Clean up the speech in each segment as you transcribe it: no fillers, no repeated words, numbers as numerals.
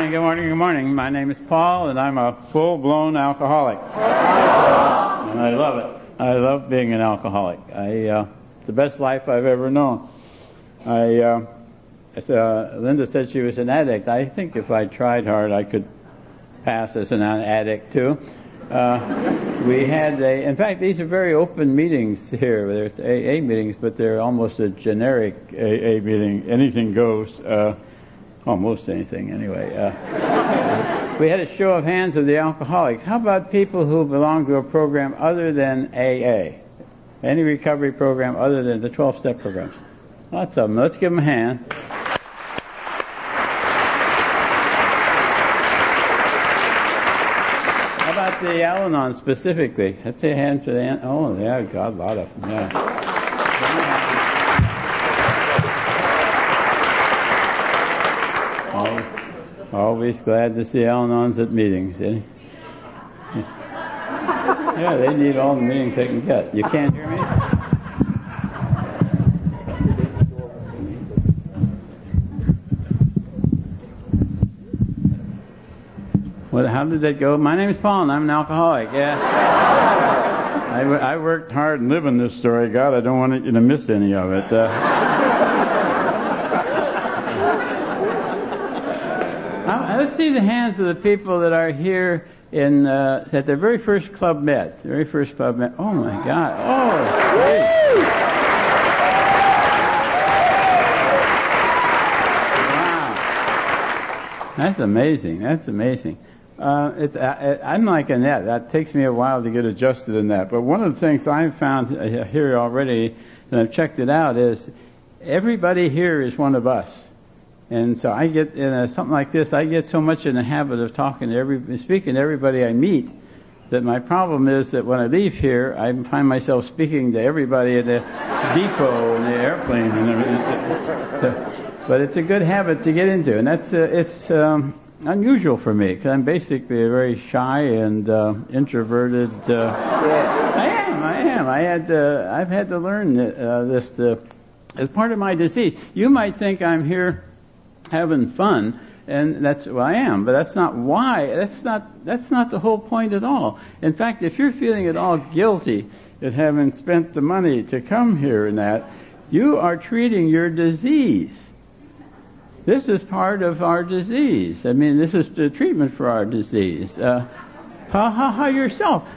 morning, good morning, good morning. My name is Paul, and I'm a full-blown alcoholic. And I love it. I love being an alcoholic. It's the best life I've ever known. Linda said she was an addict. I think if I tried hard, I could pass as an addict, too. In fact, these are very open meetings here. There's AA meetings, but they're almost a generic AA meeting. Anything goes. Almost anything, anyway. We had a show of hands of the alcoholics. How about people who belong to a program other than AA? Any recovery program other than the 12-step programs? Lots of them. Let's give them a hand. How about the Al-Anon specifically? Let's say a hand to the... Oh, yeah, God, a lot of them, yeah. Always glad to see Al-Anons at meetings, eh? Yeah, they need all the meetings they can get. You can't hear me? Well, how did that go? My name is Paul, and I'm an alcoholic, yeah. I worked hard and live in this story. God, I don't want you to miss any of it. Let's see the hands of the people that are here at their very first Club Med. The very first Club Med. Oh, my God. Oh, great. Wow. That's amazing. That's amazing. I'm like Annette. That takes me a while to get adjusted in that. But one of the things I've found here already, and I've checked it out, is everybody here is one of us. And so I get, in something like this, I get so much in the habit of speaking to everybody I meet, that my problem is that when I leave here, I find myself speaking to everybody at the depot and the airplane and everything. But it's a good habit to get into, and it's unusual for me, because I'm basically a very shy and introverted. I am. I've had to learn this as part of my disease. You might think I'm here having fun, and that's I am, but that's not why. That's not the whole point at all. In fact, if you're feeling at all guilty at having spent the money to come here and that, you are treating your disease. This is part of our disease. I mean, this is the treatment for our disease. Yourself.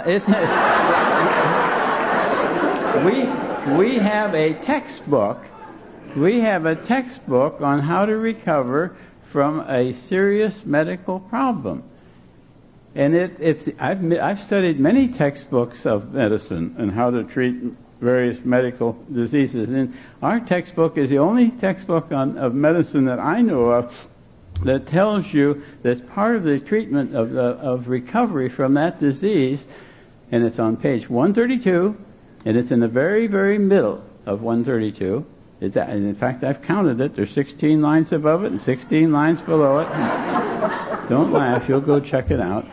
We have a textbook. We have a textbook on how to recover from a serious medical problem. And I've studied many textbooks of medicine and how to treat various medical diseases. And our textbook is the only textbook of medicine that I know of that tells you that's part of the treatment of recovery from that disease. And it's on page 132, and it's in the very, very middle of 132. And in fact, I've counted it. There's 16 lines above it and 16 lines below it. Don't laugh. You'll go check it out.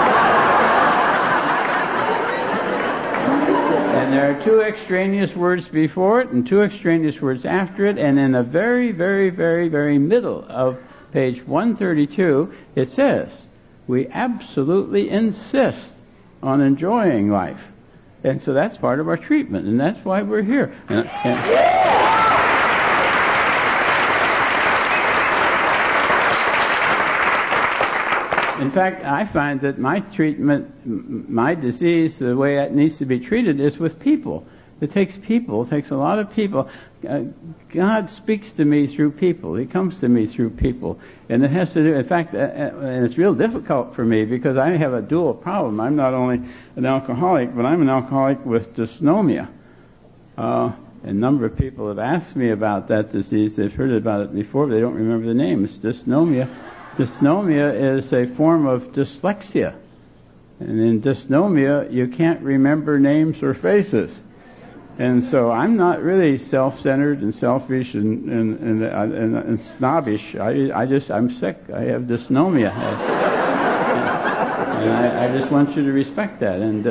And there are two extraneous words before it and two extraneous words after it. And in the very, very, very, very middle of page 132, it says, we absolutely insist on enjoying life. And so that's part of our treatment, and that's why we're here. In fact, I find that my treatment, my disease, the way it needs to be treated is with people. It takes people. It takes a lot of people. God speaks to me through people. He comes to me through people. And it has to do, in fact, and it's real difficult for me because I have a dual problem. I'm not only an alcoholic, but I'm an alcoholic with dysnomia. A number of people have asked me about that disease. They've heard about it before, but they don't remember the name. It's dysnomia. Dysnomia is a form of dyslexia. And in dysnomia, you can't remember names or faces. And so I'm not really self-centered and selfish and snobbish. I'm sick. I have dysnomia. And I just want you to respect that. And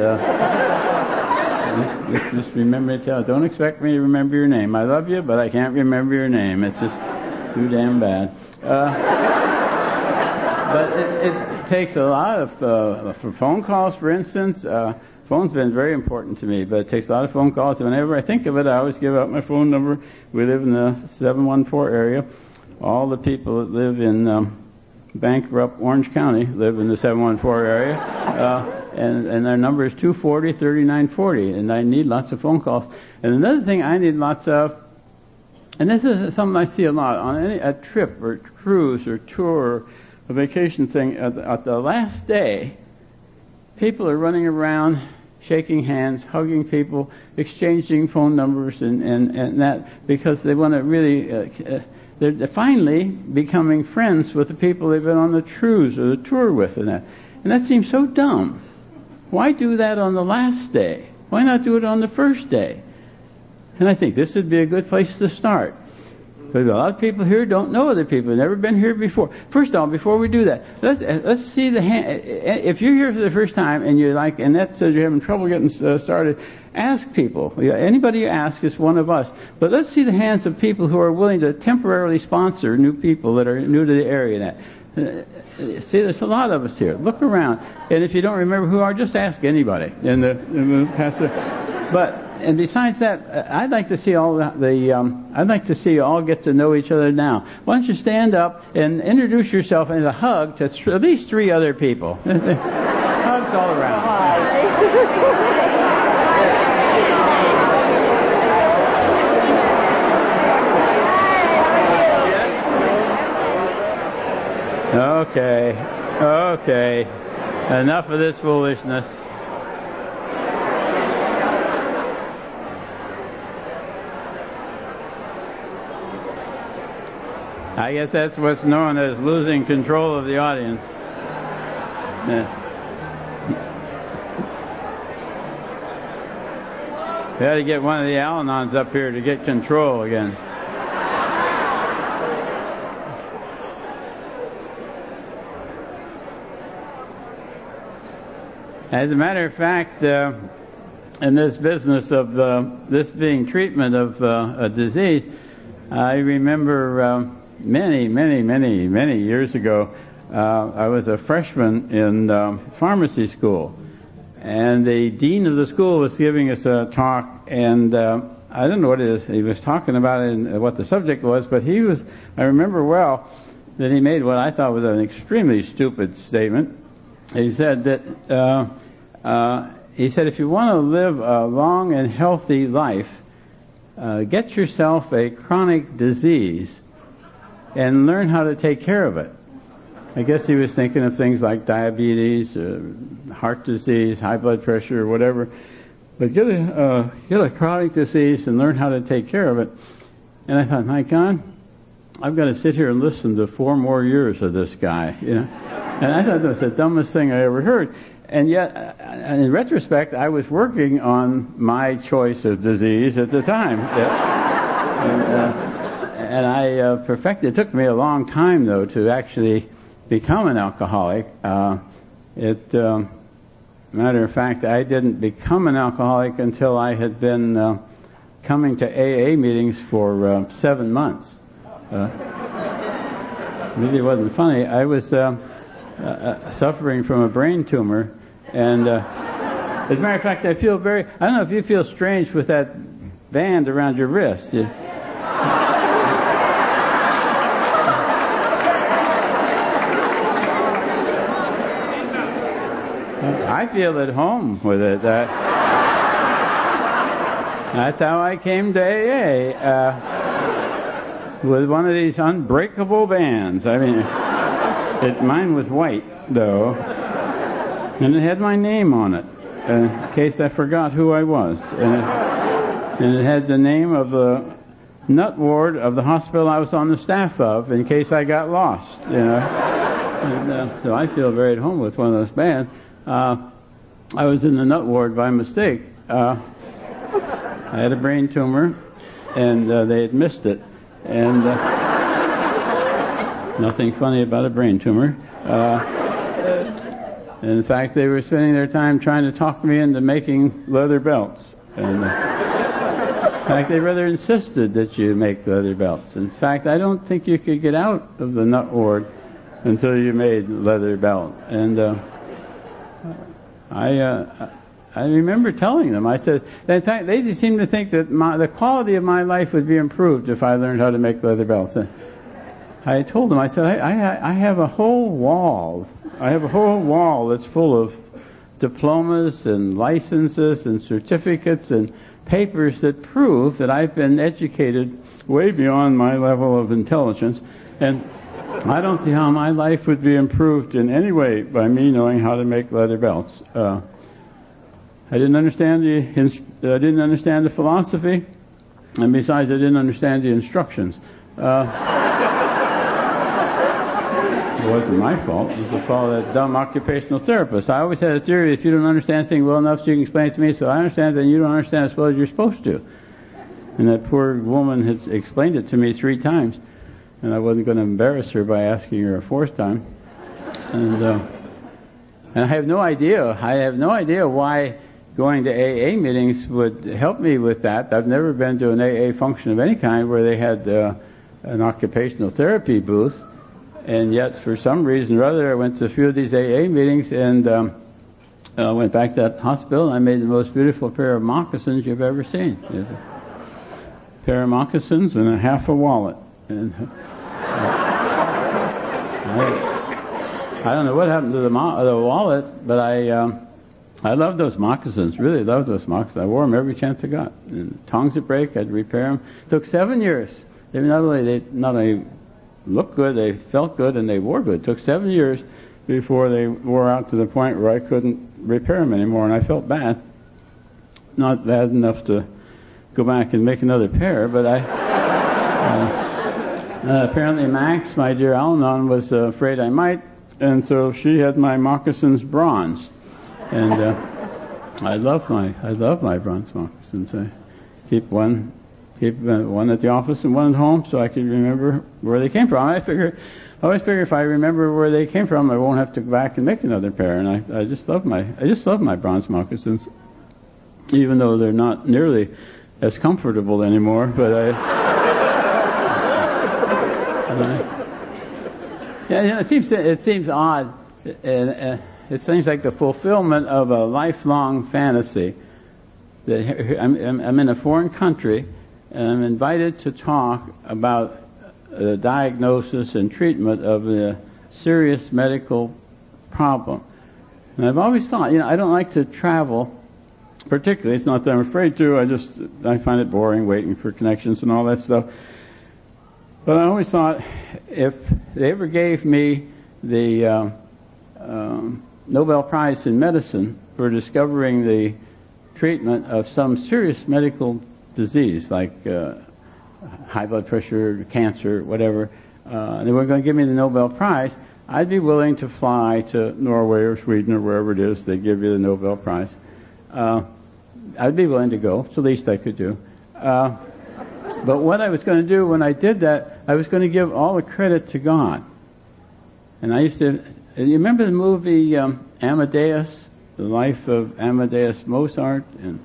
just remember to tell. Don't expect me to remember your name. I love you, but I can't remember your name. It's just too damn bad. But it takes a lot of, for phone calls, for instance. Phone's been very important to me, but it takes a lot of phone calls. And whenever I think of it, I always give out my phone number. We live in the 714 area. All the people that live in bankrupt Orange County live in the 714 area. And their number is 240-3940. And I need lots of phone calls. And another thing I need lots of, and this is something I see a lot on a trip or cruise or tour, a vacation thing, at the last day, people are running around, shaking hands, hugging people, exchanging phone numbers and that, because they want to really, they're finally becoming friends with the people they've been on the cruise or the tour with and that. And that seems so dumb. Why do that on the last day? Why not do it on the first day? And I think this would be a good place to start. But a lot of people here don't know other people, never been here before. First of all, before we do that, let's see the hand. If you're here for the first time and you're like Annette says you're having trouble getting started, ask people. Anybody you ask is one of us. But let's see the hands of people who are willing to temporarily sponsor new people that are new to the area. See, there's a lot of us here. Look around, and if you don't remember who are, just ask anybody. And besides that, I'd like to see I'd like to see you all get to know each other now. Why don't you stand up and introduce yourself and a hug to at least 3 other people. Hugs all around. Okay. Enough of this foolishness. I guess that's what's known as losing control of the audience. Yeah. We had to get one of the Al-Anons up here to get control again. As a matter of fact, in this business of this being treatment of a disease, I remember many years ago, I was a freshman in pharmacy school, and the dean of the school was giving us a talk, and I don't know what it is he was talking about and what the subject was, but I remember well that he made what I thought was an extremely stupid statement. He said that if you want to live a long and healthy life, get yourself a chronic disease and learn how to take care of it. I guess he was thinking of things like diabetes, heart disease, high blood pressure, or whatever. But get a chronic disease and learn how to take care of it. And I thought, my God, I've got to sit here and listen to 4 more years of this guy, you know. And I thought that was the dumbest thing I ever heard. And yet, in retrospect, I was working on my choice of disease at the time. And I perfected. It took me a long time, though, to actually become an alcoholic. Matter of fact, I didn't become an alcoholic until I had been coming to AA meetings for 7 months. Really wasn't funny. I was suffering from a brain tumor, and as a matter of fact, I don't know if you feel strange with that band around your wrist. I feel at home with it. That's how I came to AA, with one of these unbreakable bands. I mean, mine was white, though, and it had my name on it, in case I forgot who I was. And it had the name of the nut ward of the hospital I was on the staff of, in case I got lost, you know. And, so I feel very at home with one of those bands. I was in the nut ward by mistake. I had a brain tumor, and they had missed it. And nothing funny about a brain tumor. In fact, they were spending their time trying to talk me into making leather belts. And in fact, they rather insisted that you make leather belts. In fact, I don't think you could get out of the nut ward until you made leather belt. And I remember telling them, I said, in fact, they just seemed to think that the quality of my life would be improved if I learned how to make leather belts. And I told them, I said, I have a whole wall. I have a whole wall that's full of diplomas and licenses and certificates and papers that prove that I've been educated way beyond my level of intelligence. And I don't see how my life would be improved in any way by me knowing how to make leather belts. I didn't understand the philosophy, and besides, I didn't understand the instructions. It wasn't my fault. It was the fault of that dumb occupational therapist. I always had a theory: if you don't understand things well enough, so you can explain it to me, so I understand it, and you don't understand as well as you're supposed to. And that poor woman had explained it to me 3 times, and I wasn't going to embarrass her by asking her a 4th time. And I have no idea. I have no idea why going to AA meetings would help me with that. I've never been to an AA function of any kind where they had an occupational therapy booth, and yet for some reason or other I went to a few of these AA meetings and went back to that hospital, and I made the most beautiful pair of moccasins you've ever seen. A pair of moccasins and a half a wallet. And I don't know what happened to the wallet, but I love those moccasins, really love those moccasins. I wore them every chance I got. And tongues would break, I'd repair them. It took 7 years. They not only looked good, they felt good, and they wore good. It took 7 years before they wore out to the point where I couldn't repair them anymore, and I felt bad. Not bad enough to go back and make another pair, but apparently Max, my dear Al-Anon, was afraid I might, and so she had my moccasins bronzed. And I love my bronze moccasins. I keep one at the office and one at home, so I can remember where they came from. I always figure if I remember where they came from, I won't have to go back and make another pair. And I just love my bronze moccasins, even though they're not nearly as comfortable anymore. But it seems odd. It seems like the fulfillment of a lifelong fantasy. That I'm in a foreign country, and I'm invited to talk about the diagnosis and treatment of a serious medical problem. And I've always thought, I don't like to travel, particularly. It's not that I'm afraid to. I find it boring waiting for connections and all that stuff. But I always thought, if they ever gave me the Nobel Prize in Medicine for discovering the treatment of some serious medical disease like high blood pressure, cancer, whatever, they were going to give me the Nobel Prize, I'd be willing to fly to Norway or Sweden or wherever it is they give you the Nobel Prize. I'd be willing to go. It's the least I could do. But what I was going to do when I did that, I was going to give all the credit to God. And I used to... You remember the movie Amadeus, the life of Amadeus Mozart, and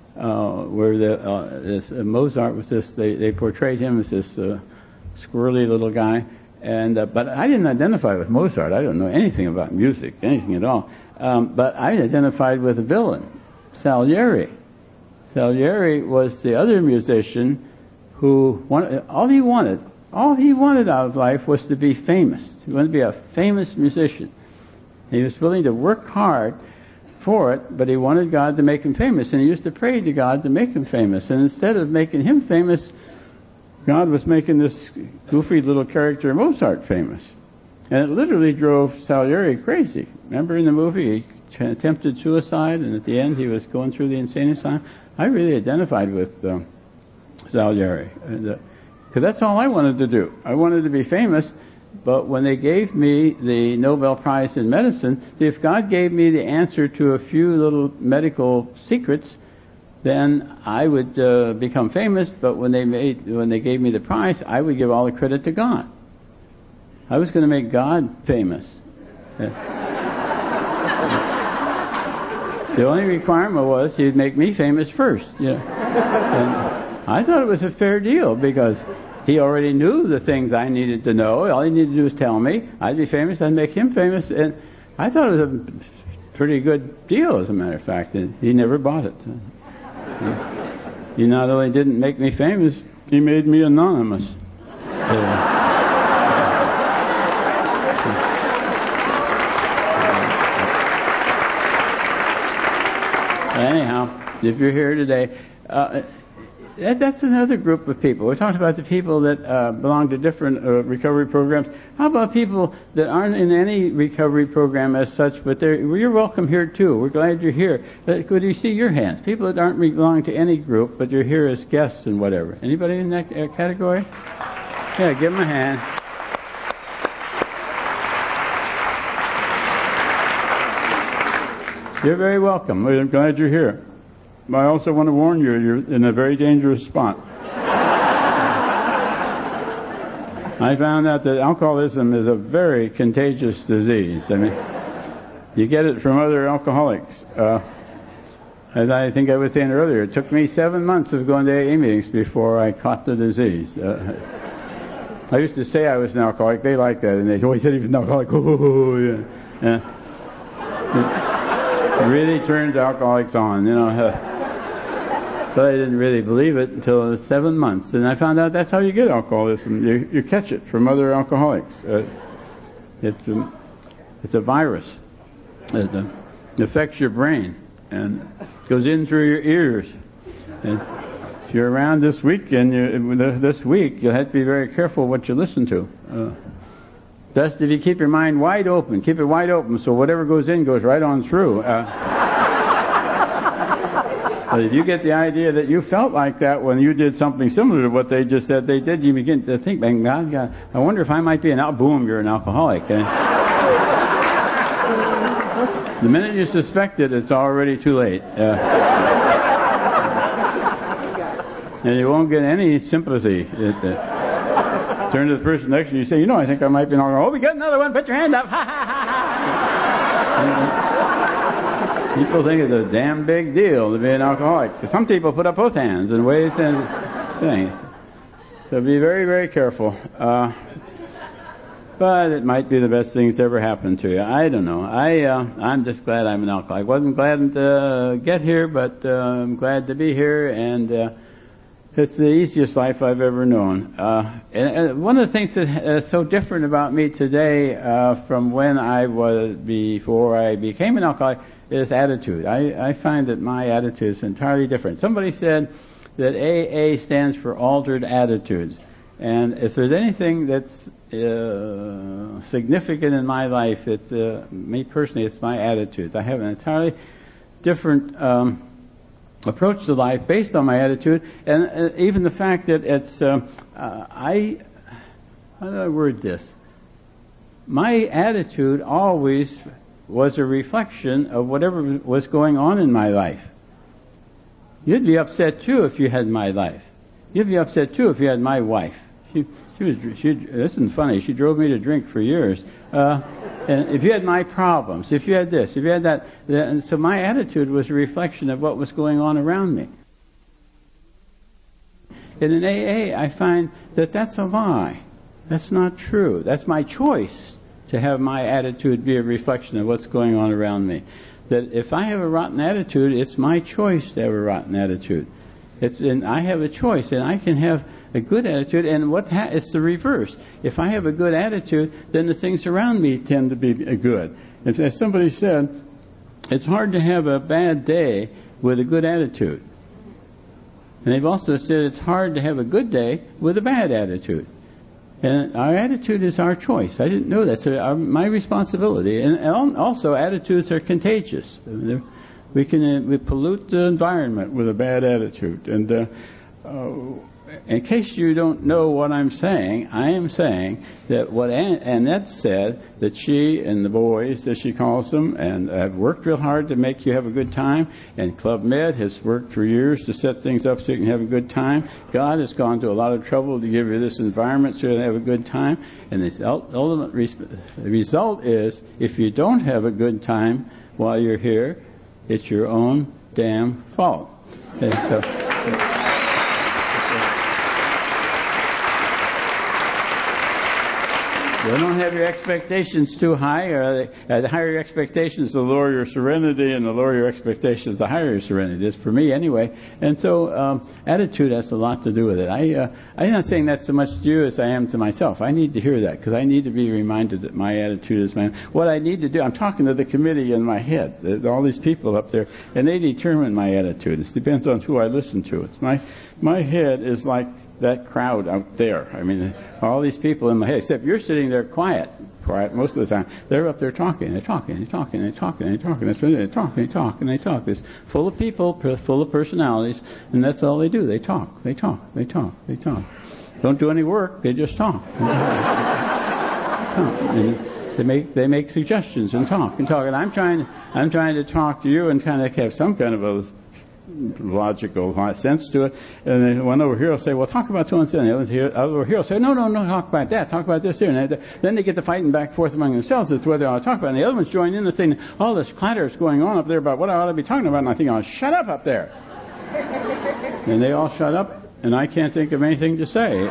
where Mozart was this? They portrayed him as this squirrely little guy, and but I didn't identify with Mozart. I don't know anything about music, anything at all. But I identified with the villain, Salieri. Salieri was the other musician who all he wanted out of life was to be famous. He wanted to be a famous musician. He was willing to work hard for it, but he wanted God to make him famous, and he used to pray to God to make him famous. And instead of making him famous, God was making this goofy little character Mozart famous. And it literally drove Salieri crazy. Remember in the movie, he attempted suicide, and at the end he was going through the insane asylum. I really identified with Salieri. Because that's all I wanted to do. I wanted to be famous, but when they gave me the Nobel Prize in Medicine, if God gave me the answer to a few little medical secrets, then I would become famous, but when they gave me the prize, I would give all the credit to God. I was going to make God famous. The only requirement was he'd make me famous first. And I thought it was a fair deal because He already knew the things I needed to know. All he needed to do was tell me. I'd be famous. I'd make him famous. And I thought it was a pretty good deal, as a matter of fact. And he never bought it. He not only didn't make me famous, he made me anonymous. Anyhow, if you're here today, that's another group of people. We talked about the people that belong to different recovery programs. How about people that aren't in any recovery program as such, but you're welcome here too. We're glad you're here. Could you see your hands? People that aren't belong to any group, but you're here as guests and whatever. Anybody in that category? Yeah, give them a hand. You're very welcome. I'm glad you're here. I also want to warn you, you're in a very dangerous spot. I found out that alcoholism is a very contagious disease. I mean, you get it from other alcoholics. As I think I was saying earlier, it took me 7 months of going to AA meetings before I caught the disease. I used to say I was an alcoholic. They liked that, and they always said he was an alcoholic. Oh, yeah. It really turns alcoholics on, But I didn't really believe it until it was 7 months. And I found out that's how you get alcoholism. You catch it from other alcoholics. It's a virus. It affects your brain and goes in through your ears. And if you're around this week, you'll have to be very careful what you listen to. Best if you keep your mind wide open. Keep it wide open so whatever goes in goes right on through. But if you get the idea that you felt like that when you did something similar to what they just said they did, you begin to think, man, God, I wonder if I might be boom, you're an alcoholic. The minute you suspect it, it's already too late. And you won't get any sympathy. Turn to the person next to you and say, I think I might be an alcoholic. Oh, we got another one. Put your hand up. Ha, ha, ha, ha. People think it's a damn big deal to be an alcoholic. Some people put up both hands and wave and things. So be very, very careful. But it might be the best thing that's ever happened to you. I don't know. I'm just glad I'm an alcoholic. I wasn't glad to get here, but I'm glad to be here, and it's the easiest life I've ever known. And one of the things that is so different about me today from when I was before I became an alcoholic is attitude. I find that my attitude is entirely different. Somebody said that AA stands for altered attitudes. And if there's anything that's significant in my life, me personally, it's my attitudes. I have an entirely different approach to life based on my attitude, and even the fact that it's how do I word this? My attitude always was a reflection of whatever was going on in my life. You'd be upset too if you had my life. You'd be upset too if you had my wife. This isn't funny. She drove me to drink for years. And if you had my problems, if you had this, if you had that, and so my attitude was a reflection of what was going on around me. And in AA, I find that that's a lie. That's not true. That's my choice to have my attitude be a reflection of what's going on around me. That if I have a rotten attitude, it's my choice to have a rotten attitude. And I have a choice, and I can have a good attitude, and it's the reverse. If I have a good attitude, then the things around me tend to be good. As somebody said, it's hard to have a bad day with a good attitude. And they've also said it's hard to have a good day with a bad attitude. And our attitude is our choice. I didn't know that. So my responsibility. And also, attitudes are contagious. We pollute the environment with a bad attitude. And in case you don't know what I'm saying, I am saying that what Annette said, that she and the boys, as she calls them, and have worked real hard to make you have a good time, and Club Med has worked for years to set things up so you can have a good time. God has gone to a lot of trouble to give you this environment so you can have a good time. And the ultimate result is, if you don't have a good time while you're here, it's your own damn fault. And so, don't have your expectations too high. The higher your expectations, the lower your serenity, and the lower your expectations, the higher your serenity is, for me anyway. And so attitude has a lot to do with it. I'm not saying that so much to you as I am to myself. I need to hear that because I need to be reminded that my attitude is mine. What I need to do, I'm talking to the committee in my head, all these people up there, and they determine my attitude. It depends on who I listen to. It's my head is like that crowd out there. I mean, all these people in my head, except you're sitting there quiet most of the time. They're up there talking. They're talking. They're talking. They're talking. They're talking. They talk. They talk. And they talk. It's full of people, full of personalities, and that's all they do. They talk. They talk. They talk. They talk. Don't do any work. They just talk. And they make suggestions and talk and talk. And I'm trying to talk to you and kind of have some kind of a logical sense to it. And then one over here will say, well, talk about so and so. And the other over here will say, no, talk about that. Talk about this here. And then they get to fighting back and forth among themselves as to whether I ought to talk about it. And the other ones join in and saying, all this clatter is going on up there about what I ought to be talking about. And I think, shut up there. And they all shut up, and I can't think of anything to say.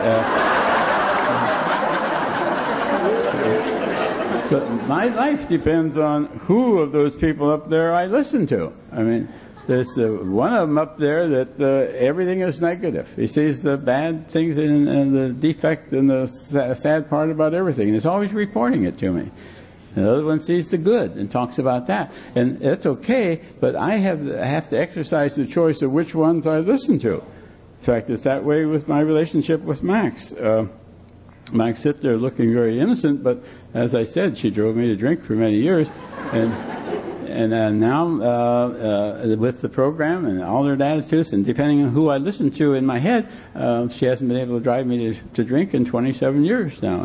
But my life depends on who of those people up there I listen to. I mean, there's one of them up there that everything is negative. He sees the bad things and the defect and the sad part about everything. And he's always reporting it to me. And the other one sees the good and talks about that. And that's okay, but I have to exercise the choice of which ones I listen to. In fact, it's that way with my relationship with Max. Max sits there looking very innocent, but as I said, she drove me to drink for many years. And now, with the program and altered attitudes, and depending on who I listen to in my head, she hasn't been able to drive me to drink in 27 years now.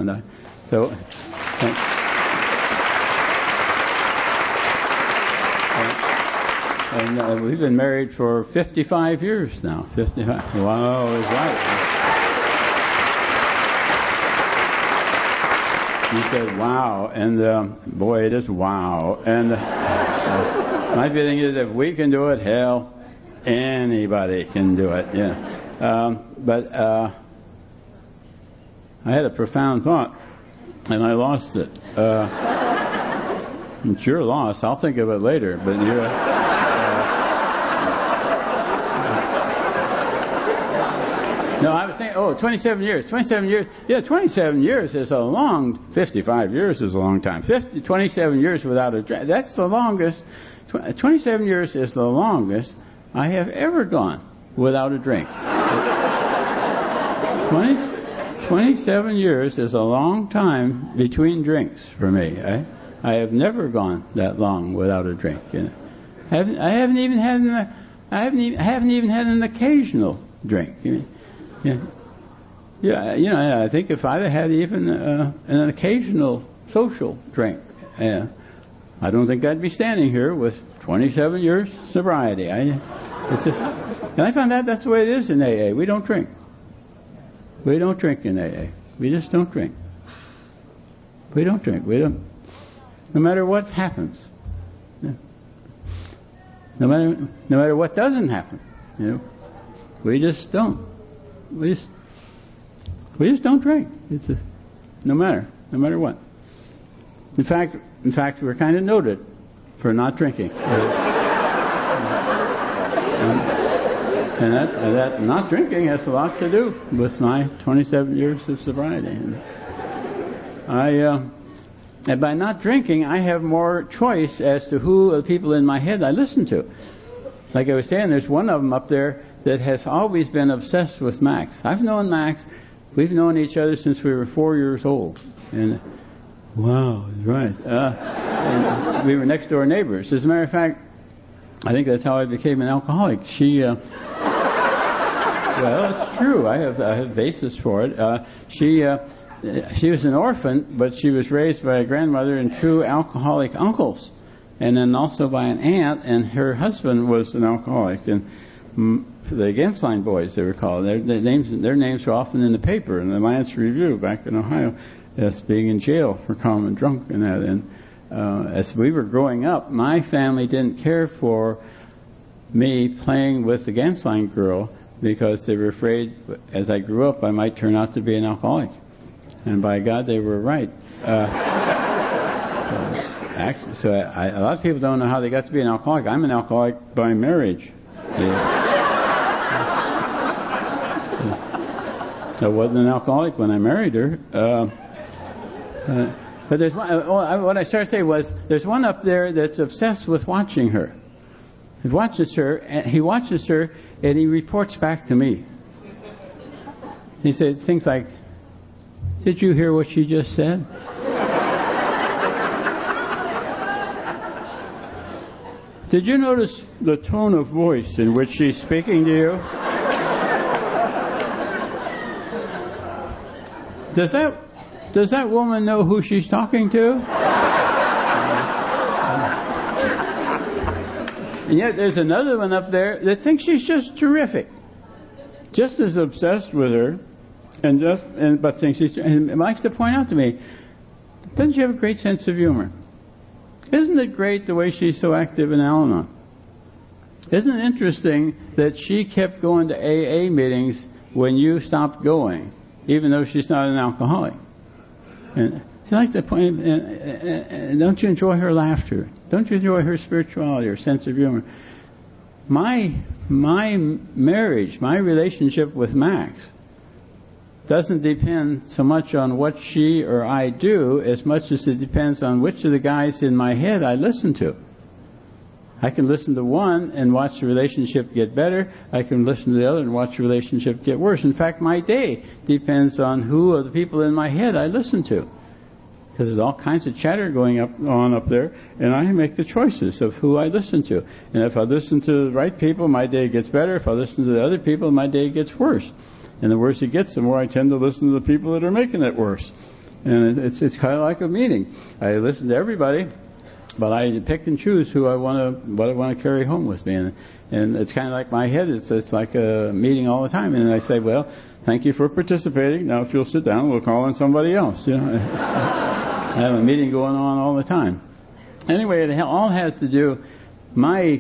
And we've been married for 55 years now. 55. Wow, is right. He said, wow, and boy, it is wow. And my feeling is if we can do it, hell, anybody can do it. Yeah. But I had a profound thought, and I lost it. It's your loss. I'll think of it later, but you're... No, I was thinking, 27 years. 27 years. Yeah, 27 years is a long, 55 years is a long time. 27 years without a drink. That's the longest. 27 years is the longest I have ever gone without a drink. 27 years is a long time between drinks for me. I have never gone that long without a drink. You know. I haven't even had an occasional drink. You know. Yeah. You know, I think if I'd had even an occasional social drink, I don't think I'd be standing here with 27 years sobriety. And I found out that's the way it is in AA. We don't drink. We don't drink in AA. We just don't drink. We don't drink. No matter what happens. Yeah. No matter what doesn't happen. You know, we just don't. We just don't drink. It's no matter what. In fact, we're kind of noted for not drinking. And that not drinking has a lot to do with my 27 years of sobriety. And by not drinking, I have more choice as to who of the people in my head I listen to. Like I was saying, there's one of them up there that has always been obsessed with Max. I've known Max. We've known each other since we were 4 years old. And wow, right. And we were next door neighbors. As a matter of fact, I think that's how I became an alcoholic. Well, it's true. I have basis for it. She was an orphan, but she was raised by a grandmother and two alcoholic uncles, and then also by an aunt, and her husband was an alcoholic. And the Gensline boys, they were called. Their names were often in the paper, in the Alliance Review back in Ohio, as being in jail for common drunk and that. And as we were growing up, my family didn't care for me playing with the Gensline girl because they were afraid as I grew up I might turn out to be an alcoholic. And by God, they were right. Actually, so a lot of people don't know how they got to be an alcoholic. I'm an alcoholic by marriage. I wasn't an alcoholic when I married her. But there's one, what I started to say was, there's one up there that's obsessed with watching her. He watches her, and he reports back to me. He said things like, "Did you hear what she just said?" "Did you notice the tone of voice in which she's speaking to you?" Does that woman know who she's talking to? And yet there's another one up there that thinks she's just terrific, just as obsessed with her, but thinks she's, and likes to point out to me, "Doesn't she have a great sense of humor? Isn't it great the way she's so active in Al-Anon? Isn't it interesting that she kept going to AA meetings when you stopped going, even though she's not an alcoholic? And she likes to point, and don't you enjoy her laughter? Don't you enjoy her spirituality, her sense of humor?" My marriage, my relationship with Max doesn't depend so much on what she or I do as much as it depends on which of the guys in my head I listen to. I can listen to one and watch the relationship get better. I can listen to the other and watch the relationship get worse. In fact, my day depends on who of the people in my head I listen to. Because there's all kinds of chatter going on up there, and I make the choices of who I listen to. And if I listen to the right people, my day gets better. If I listen to the other people, my day gets worse. And the worse it gets, the more I tend to listen to the people that are making it worse. And it's kind of like a meeting. I listen to everybody, but I pick and choose what I want to carry home with me. And it's kind of like my head. It's like a meeting all the time. And I say, "Well, thank you for participating. Now, if you'll sit down, we'll call on somebody else." You know, I have a meeting going on all the time. Anyway, it all has to do my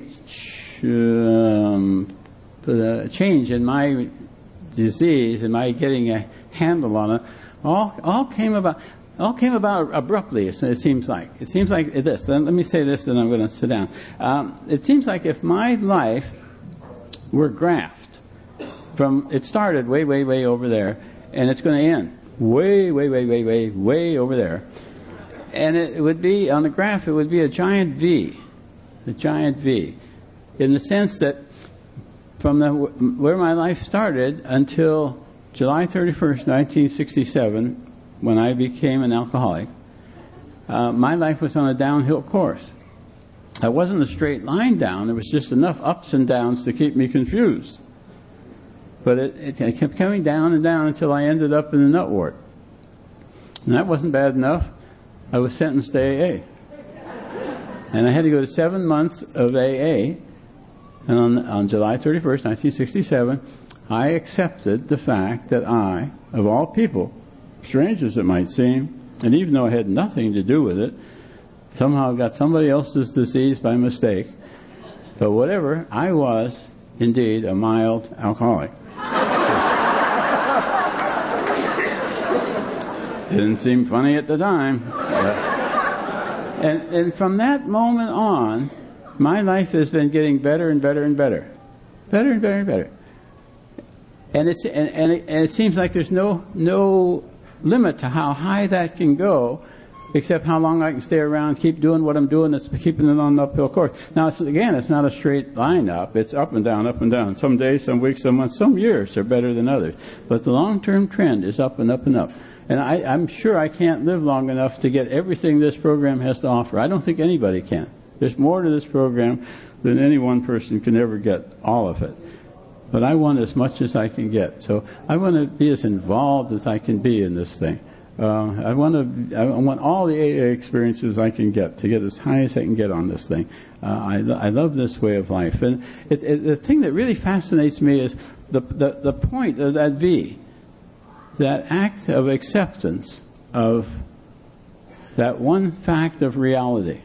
the change in my disease and my getting a handle on it. All came about abruptly. It seems like. It seems like this. Let me say this, then I'm going to sit down. It seems like if my life were graphed from, it started way, way, way over there, and it's going to end way, way, way, way, way, way over there. And it would be, on the graph, it would be a giant V. A giant V. In the sense that from where my life started until July 31st, 1967, when I became an alcoholic, my life was on a downhill course. It wasn't a straight line down. There was just enough ups and downs to keep me confused. But it kept coming down and down until I ended up in the nut wart. And that wasn't bad enough. I was sentenced to AA. And I had to go to 7 months of AA. And on July 31st, 1967, I accepted the fact that I, of all people, strange as it might seem, and even though I had nothing to do with it, somehow got somebody else's disease by mistake. But whatever, I was indeed a mild alcoholic. Didn't seem funny at the time. And from that moment on, my life has been getting better and better and better. Better and better and better. And it seems like there's no limit to how high that can go, except how long I can stay around, keep doing what I'm doing, that's keeping it on an uphill course. Now, it's not a straight line up. It's up and down, up and down. Some days, some weeks, some months, some years are better than others. But the long-term trend is up and up and up. And I'm sure I can't live long enough to get everything this program has to offer. I don't think anybody can. There's more to this program than any one person can ever get, all of it. But I want as much as I can get. So I want to be as involved as I can be in this thing. I want all the AA experiences I can get, to get as high as I can get on this thing. I love this way of life. And the thing that really fascinates me is the point of that V, that act of acceptance of that one fact of reality.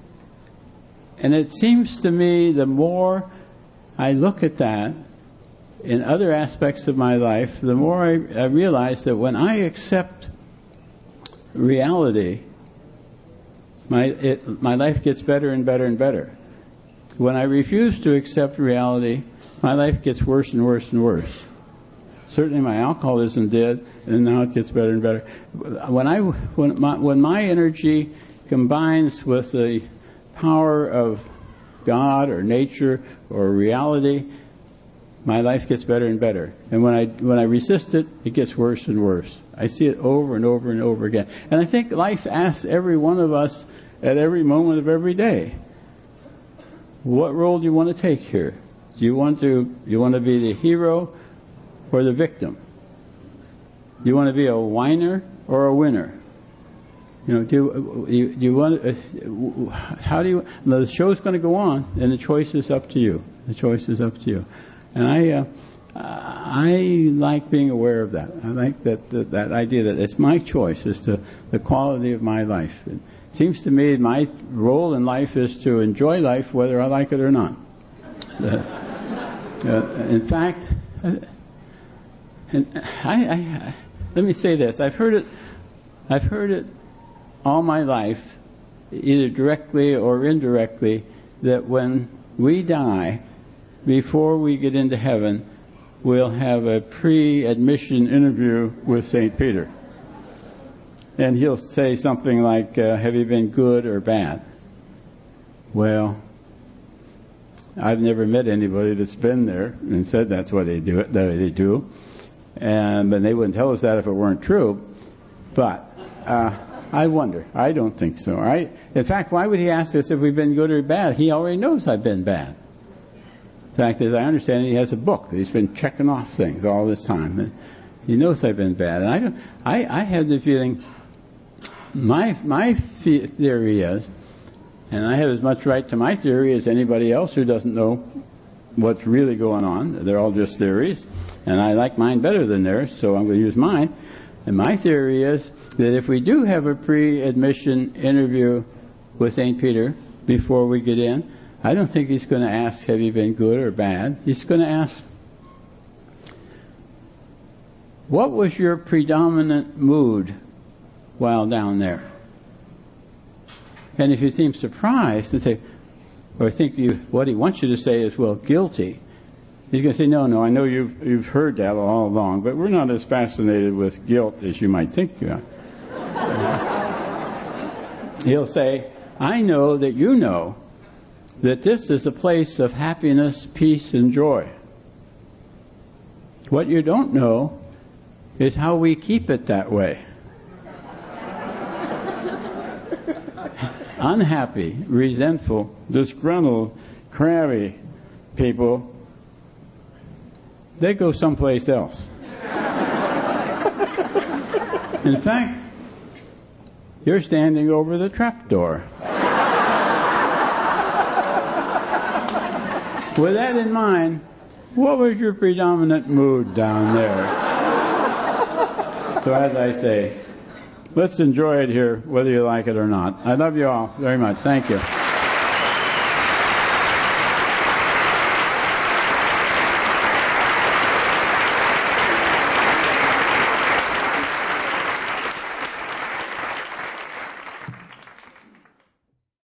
And it seems to me the more I look at that, in other aspects of my life, the more I realize that when I accept reality, my life gets better and better and better. When I refuse to accept reality, my life gets worse and worse and worse. Certainly my alcoholism did, and now it gets better and better. When my energy combines with the power of God or nature or reality, my life gets better and better. And when I resist it, it gets worse and worse. I see it over and over and over again. And I think life asks every one of us at every moment of every day, what role do you want to take here? Do you want to be the hero or the victim? Do you want to be a whiner or a winner? Do you want? How do you? The show's going to go on, and the choice is up to you. The choice is up to you. And I like being aware of that. I like that idea that it's my choice as to the quality of my life. It seems to me my role in life is to enjoy life whether I like it or not. In fact, let me say this. I've heard it all my life, either directly or indirectly, that when we die, before we get into heaven, we'll have a pre-admission interview with St. Peter. And he'll say something like, have you been good or bad? Well, I've never met anybody that's been there and said that's what they do. But they wouldn't tell us that if it weren't true. But I wonder. I don't think so. In fact, why would he ask us if we've been good or bad? He already knows I've been bad. The fact is, I understand he has a book. He's been checking off things all this time. And he knows I've been bad. And I have the feeling, my theory is, and I have as much right to my theory as anybody else who doesn't know what's really going on. They're all just theories. And I like mine better than theirs, so I'm going to use mine. And my theory is that if we do have a pre-admission interview with St. Peter before we get in, I don't think he's going to ask, have you been good or bad? He's going to ask, what was your predominant mood while down there? And if you seem surprised and say, or think what he wants you to say is, well, guilty, he's going to say, no, I know you've heard that all along, but we're not as fascinated with guilt as you might think you are. He'll say, I know that you know that this is a place of happiness, peace, and joy. What you don't know is how we keep it that way. Unhappy, resentful, disgruntled, crabby people, they go someplace else. In fact, you're standing over the trapdoor. With that in mind, what was your predominant mood down there? So as I say, let's enjoy it here, whether you like it or not. I love you all very much. Thank you.